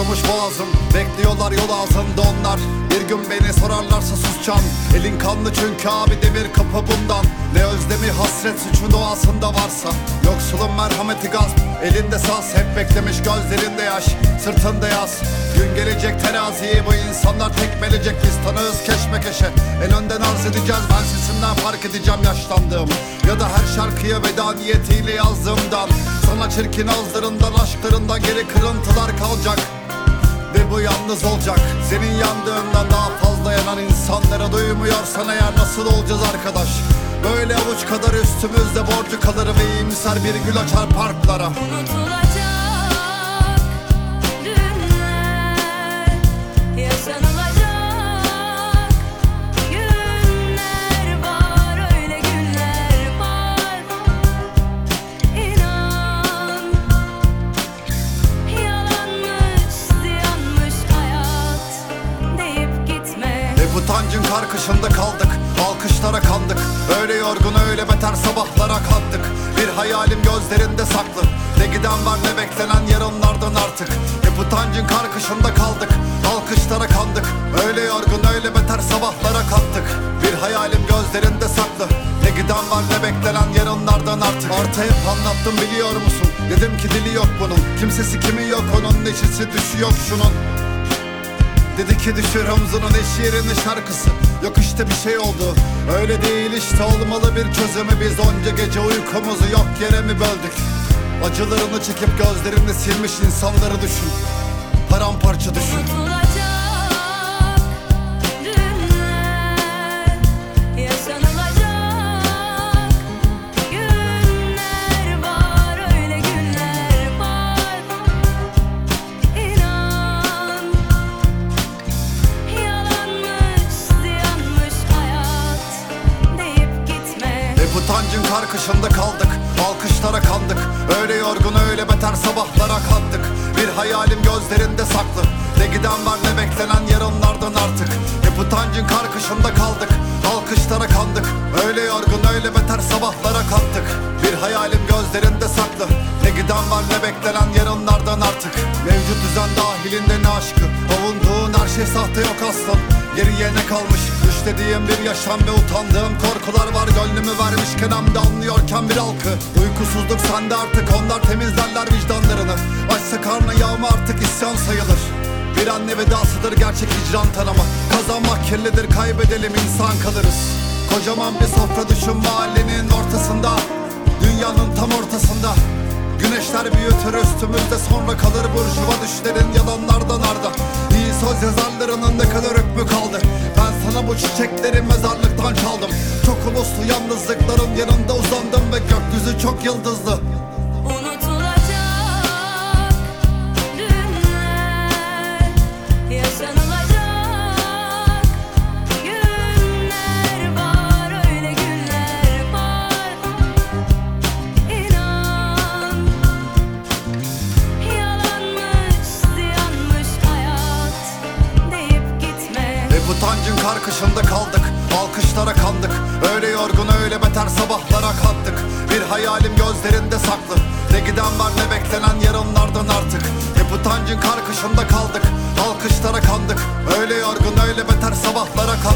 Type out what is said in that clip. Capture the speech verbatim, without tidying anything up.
kurumuş boğazım, bekliyorlar yol ağzında onlar. Bir gün beni sorarlarsa susacağım. Elin kanlı çünkü abi, demir kapı bundan. Ne özlemi hasret suçun doğasında varsa. Yoksulun merhameti gasp, elinde saz. Hep beklemiş gözlerinde yaş, sırtında yaz. Gün gelecek teraziyi bu insanlar tekmelecek. Biz tanığız keşmekeşe, en önden arz edeceğiz. Ben sesimden fark edeceğim yaşlandığımı, ya da her şarkıya veda niyetiyle yazdığımdan. Sana çirkin ağızlarından, aşklarından geri kırıntılar kalacak. Ve bu yalnız olacak. Senin yandığından daha fazla yanan insanlara duymuyorsan eğer nasıl olacağız arkadaş? Böyle avuç kadar üstümüzde borcu kalır ve iyimser bir gül açar parklara. Unutulacak dünler, yaşanılacak günler var, öyle günler var. İnan, yalanmış, ziyanmış hayat deyip gitme. Hep utancın karkışında kaldık, alkışlara kandık. Öyle yorgun öyle beter sabahlara kalktık. Bir hayalim gözlerinde saklı, ne giden var ne beklenen yarınlardan artık. Hep utancın karkışında kaldık, alkışlara kandık. Öyle yorgun öyle beter sabahlara kalktık. Bir hayalim gözlerinde saklı, ne giden var ne beklenen yarınlardan artık. Artı hep anlattım biliyor musun, dedim ki dili yok bunun. Kimsesi kimi yok onun, neşesi düşü yok şunun. Dedi ki düşür omzunun eş yerini şarkısı. Yok işte bir şey oldu, öyle değil işte, olmalı bir çözümü. Biz onca gece uykumuzu yok yere mi böldük? Acılarını çekip gözlerini silmiş insanları düşün, paramparça düşün. Unutulacak dünler, yaşanılacak günler var, öyle günler var. İnan, yalanmış, ziyanmış hayat deyip gitme. Hep utancın karkışında kaldık, alkışlara kandık. Öyle yorgun öyle beter sabahlara kalktık. Bir hayalim gözlerinde saklı, ne giden var ne beklenen yarınlardan artık. Hep utancın karkışında kaldık, alkışlara kandık. Öyle yorgun öyle beter sabahlara kalktık. Bir hayalim gözlerinde saklı, ne giden var ne beklenen yarınlardan artık. Mevcut düzen dahilinde ne aşkı, avunduğun her şey sahte yok aslan. Geriye ne kalmış, düşlediğim bir yaşam ve utandığım korkular var. Gönlümü vermişken hem de anlıyorken bir halkı. Uykusuzluk sende artık, onlar temizlerler vicdanlarını. Açsa karnı yağma artık isyan sayılır. Bir anne vedasıdır gerçek hicran tanımı. Kazanmak kirlidir, kaybedelim insan kalırız. Kocaman bir sofra düşün mahallenin ortasında, dünyanın tam ortasında. Güneşler büyütür üstümüzde, sonra kalır burjuva düşlerin yalanlardan arda. İyi söz yazarlarının ne kadar hükmü kaldı. Ben sana bu çiçekleri mezarlıktan çaldım. Çok uluslu yalnızlıkların yanında uzandım ve gökyüzü çok yıldızlı. Unutulacak dünler, yaşanılacak günler var, öyle günler var. İnan, yalanmış, ziyanmış hayat deyip gitme. Hep utancın karkışında kaldık, alkışlara kandık. Öyle yorgun öyle beter sabahlara kalktık. Bir hayalim gözlerinde saklı, ne giden var ne beklenen yarınlardan artık. Hep utancın karkışında kaldık, alkışlara kandık. Öyle yorgun öyle beter sabahlara kalktık.